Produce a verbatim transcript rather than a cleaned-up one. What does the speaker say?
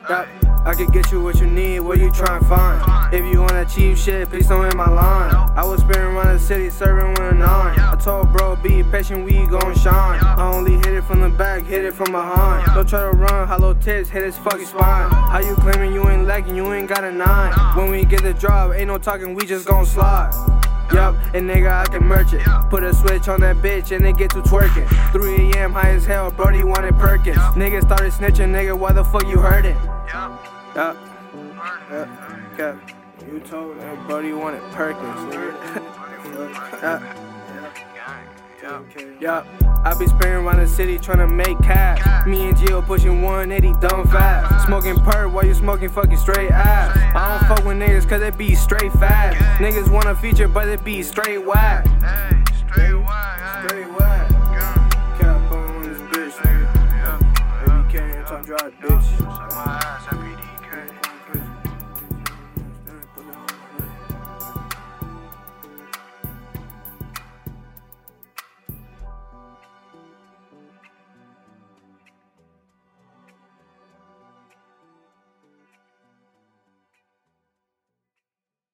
Yup, I could get you what you need, what you tryna find. If you want that cheap shit, please don't hit my line. I was spinning around the city, serving with a nine. I told bro, be patient, we gon' shine. I only hit it from the back, hit it from behind. Don't try to run, hollow tips, hit his fucking spine. How you claiming you ain't lacking, you ain't got a nine? When we get the job, ain't no talking, we just gon' slide. Yup, and nigga, I can merch it. Put a switch on that bitch and it get to twerking. three A M high as hell, brody wanted Perkins. Nigga started snitching, nigga, why the fuck you heard it? Yup, yup, yup. You told that brody wanted Perkins, nigga. Yup. Yup, I be spinning around the city tryna make cash. Me and Gio pushing one eighty dumb fast. Smoking perp while you smoking fucking straight ass. I don't fuck with niggas cause it be straight fast. Niggas wanna feature but it be straight whack. Straight whack, straight whack. Cap on this bitch, nigga. Baby can't talk dry, bitch.